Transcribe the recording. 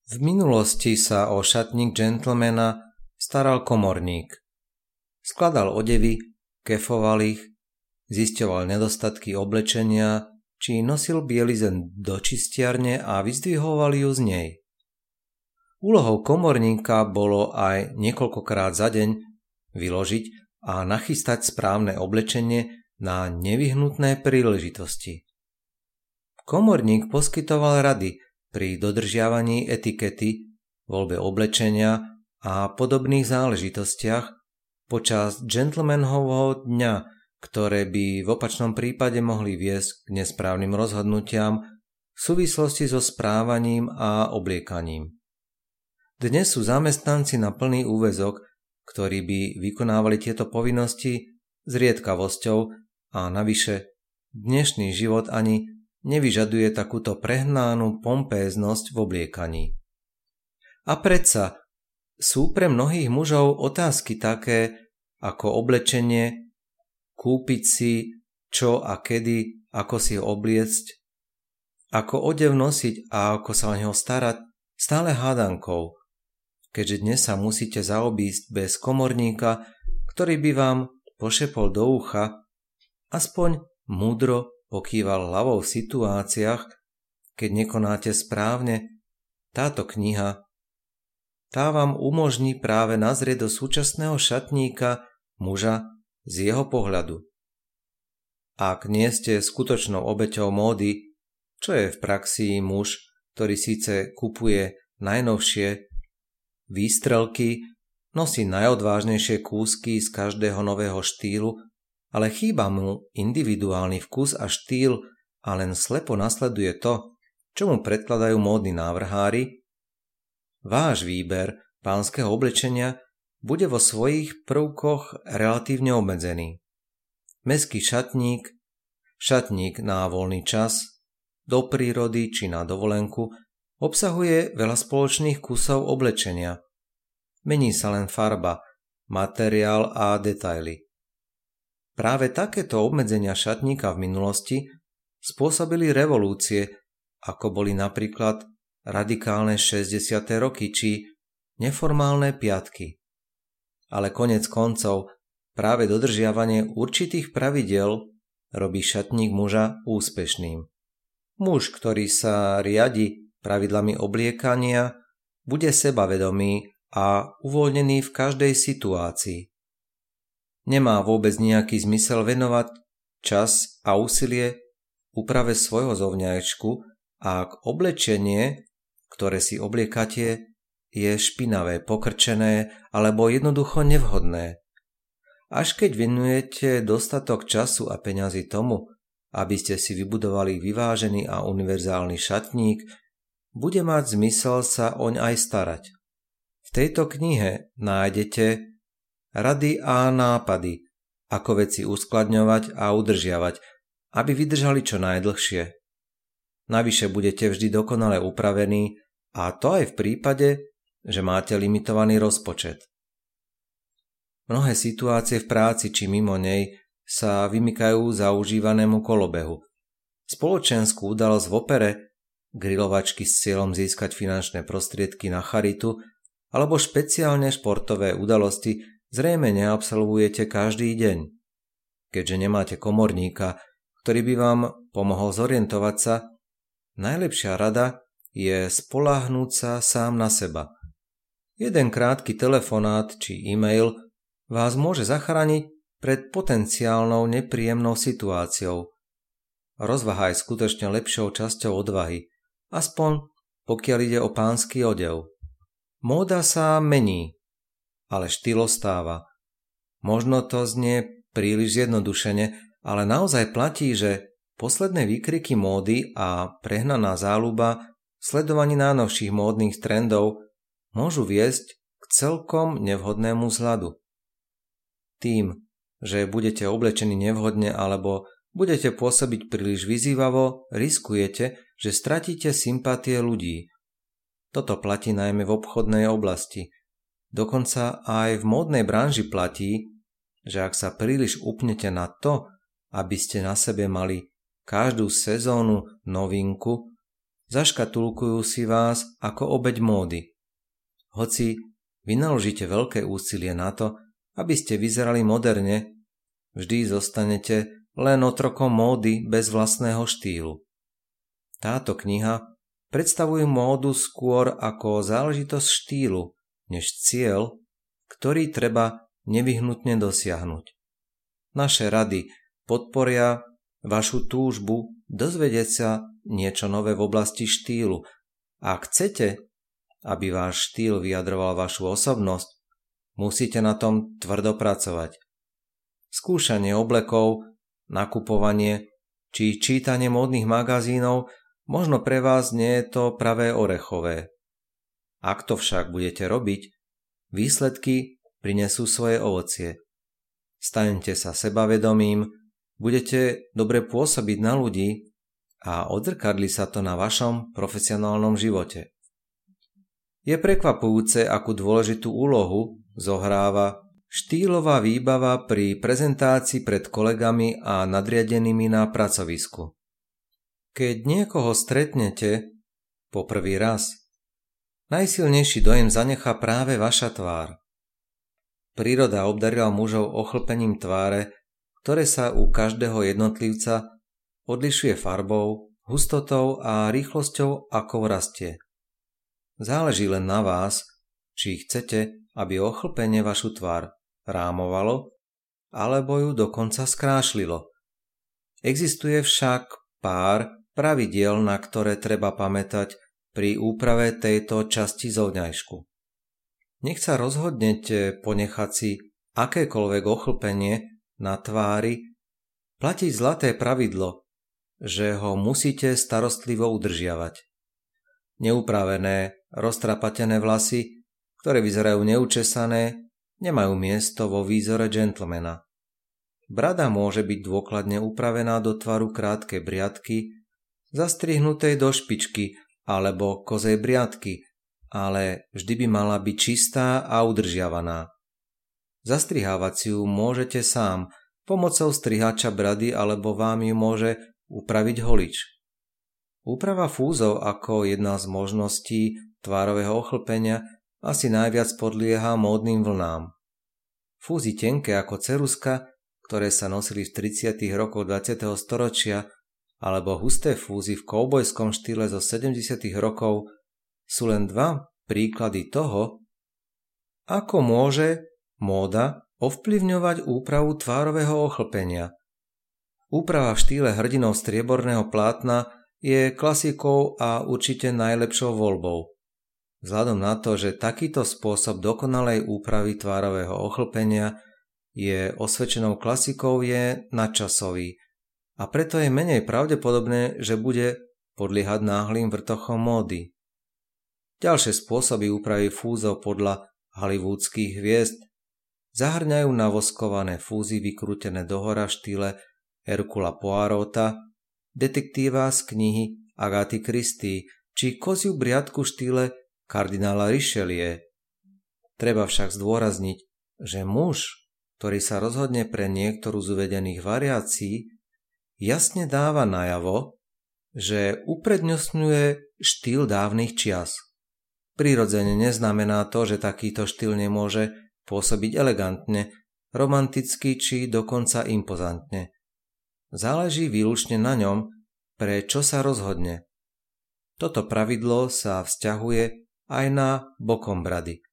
V minulosti sa o šatník gentlemana staral komorník. Skladal odevy, kefoval ich, zisťoval nedostatky oblečenia, či nosil bielizeň do čistiarne a vyzdvihoval ju z nej. Úlohou komorníka bolo aj niekoľkokrát za deň vyložiť a nachystať správne oblečenie na nevyhnutné príležitosti. Komorník poskytoval rady pri dodržiavaní etikety, voľbe oblečenia a podobných záležitostiach počas gentlemanhovho dňa, ktoré by v opačnom prípade mohli viesť k nesprávnym rozhodnutiam v súvislosti so správaním a obliekaním. Dnes sú zamestnanci na plný úväzok, ktorí by vykonávali tieto povinnosti zriedkavosťou a navyše dnešný život ani nevyžaduje takúto prehnanú pompéznosť v obliekaní. A predsa sú pre mnohých mužov otázky také ako oblečenie, kúpiť si čo a kedy, ako si ho obliecť, ako odev nosiť a ako sa o neho starať, stále hádankou, keďže dnes sa musíte zaobísť bez komorníka, ktorý by vám pošepol do ucha, aspoň múdro pokýval hlavou v situáciách, keď nekonáte správne. Táto kniha, tá vám umožní práve nazrieť do súčasného šatníka muža z jeho pohľadu. Ak nie ste skutočnou obeťou módy, čo je v praxi muž, ktorý síce kupuje najnovšie výstrelky, nosí najodvážnejšie kúsky z každého nového štýlu, ale chýba mu individuálny vkus a štýl a len slepo nasleduje to, čo mu predkladajú módni návrhári, váš výber pánskeho oblečenia bude vo svojich prvkoch relatívne obmedzený. Mestský šatník, šatník na voľný čas, do prírody či na dovolenku obsahuje veľa spoločných kusov oblečenia. Mení sa len farba, materiál a detaily. Práve takéto obmedzenia šatníka v minulosti spôsobili revolúcie, ako boli napríklad radikálne 60. roky či neformálne piatky. Ale konec koncov práve dodržiavanie určitých pravidiel robí šatník muža úspešným. Muž, ktorý sa riadi pravidlami obliekania, bude sebavedomý a uvoľnený v každej situácii. Nemá vôbec nejaký zmysel venovať čas a úsilie úprave svojho zovňajšku, ak oblečenie, ktoré si obliekate, je špinavé, pokrčené alebo jednoducho nevhodné. Až keď venujete dostatok času a peňazí tomu, aby ste si vybudovali vyvážený a univerzálny šatník, bude mať zmysel sa oň aj starať. V tejto knihe nájdete rady a nápady, ako veci uskladňovať a udržiavať, aby vydržali čo najdlhšie. Navyše budete vždy dokonale upravení, a to aj v prípade, že máte limitovaný rozpočet. Mnohé situácie v práci či mimo nej sa vymykajú zaužívanému kolobehu. Spoločenskú udalosť v opere, grilovačky s cieľom získať finančné prostriedky na charitu alebo špeciálne športové udalosti zrejme neabsolvujete každý deň. Keďže nemáte komorníka, ktorý by vám pomohol zorientovať sa, najlepšia rada je spoľahnúť sa sám na seba. Jeden krátky telefonát či e-mail vás môže zachrániť pred potenciálnou nepríjemnou situáciou. Rozvaha je skutočne lepšou časťou odvahy, aspoň pokiaľ ide o pánsky odev. Móda sa mení, ale štýl ostáva. Možno to znie príliš zjednodušene, ale naozaj platí, že posledné výkriky módy a prehnaná záľuba v sledovaní najnovších módnych trendov môžu viesť k celkom nevhodnému vzhľadu. Tým, že budete oblečení nevhodne alebo budete pôsobiť príliš vyzývavo, riskujete, že stratíte sympatie ľudí. Toto platí najmä v obchodnej oblasti. Dokonca aj v módnej branži platí, že ak sa príliš upnete na to, aby ste na sebe mali každú sezónu novinku, zaškatulkujú si vás ako obeť módy. Hoci vynaložíte veľké úsilie na to, aby ste vyzerali moderne, vždy zostanete len otrokom módy bez vlastného štýlu. Táto kniha predstavuje módu skôr ako záležitosť štýlu, než cieľ, ktorý treba nevyhnutne dosiahnuť. Naše rady podporia vašu túžbu dozvedieť sa niečo nové v oblasti štýlu. Ak chcete, aby váš štýl vyjadroval vašu osobnosť, musíte na tom tvrdo pracovať. Skúšanie oblekov, nakupovanie či čítanie módnych magazínov možno pre vás nie je to pravé orechové. Ak to však budete robiť, výsledky prinesú svoje ovocie. Staňte sa sebavedomým, budete dobre pôsobiť na ľudí a odzrkadlí sa to na vašom profesionálnom živote. Je prekvapujúce, akú dôležitú úlohu zohráva štýlová výbava pri prezentácii pred kolegami a nadriadenými na pracovisku. Keď niekoho stretnete po prvý raz, najsilnejší dojem zanechá práve vaša tvár. Príroda obdarila mužov ochlpením tváre, ktoré sa u každého jednotlivca odlišuje farbou, hustotou a rýchlosťou, ako rastie. Záleží len na vás, či chcete, aby ochlpenie vašu tvár rámovalo, alebo ju dokonca skrášlilo. Existuje však pár pravidiel, na ktoré treba pamätať pri úprave tejto časti zovňajšku. Nech sa rozhodnete ponechať si akékoľvek ochlpenie na tvári, platí zlaté pravidlo, že ho musíte starostlivo udržiavať. Neupravené, roztrapatené vlasy, ktoré vyzerajú neučesané, nemajú miesto vo výzore gentlemana. Brada môže byť dôkladne upravená do tvaru krátkej briadky, zastrihnutej do špičky alebo kozej briadky, ale vždy by mala byť čistá a udržiavaná. Zastrihávať si ju môžete sám, pomocou strihača brady alebo vám ju môže upraviť holič. Úprava fúzov ako jedna z možností tvárového ochlpenia asi najviac podlieha módnym vlnám. Fúzy tenké ako ceruska, ktoré sa nosili v 30. rokoch 20. storočia, alebo husté fúzy v koubojskom štýle zo 70. rokov sú len dva príklady toho, ako môže móda ovplyvňovať úpravu tvárového ochlpenia. Úprava v štýle hrdinov strieborného plátna je klasikou a určite najlepšou voľbou. Vzhľadom na to, že takýto spôsob dokonalej úpravy tvárového ochlpenia je osvedčenou klasikou, je nadčasový a preto je menej pravdepodobné, že bude podliehať náhlym vrtochom módy. Ďalšie spôsoby úpravy fúzov podľa hollywoodských hviezd zahrňajú navoskované fúzy vykrútené dohora v štýle Hercula Poirota, detektíva z knihy Agaty Christie či koziu briadku v štýle kardinála Richelieu. Treba však zdôrazniť, že muž, ktorý sa rozhodne pre niektorú z uvedených variácií, jasne dáva najavo, že uprednostňuje štýl dávnych čias. Prirodzene neznamená to, že takýto štýl nemôže pôsobiť elegantne, romanticky či dokonca impozantne. Záleží výlučne na ňom, pre čo sa rozhodne. Toto pravidlo sa vzťahuje aj na bokom brady.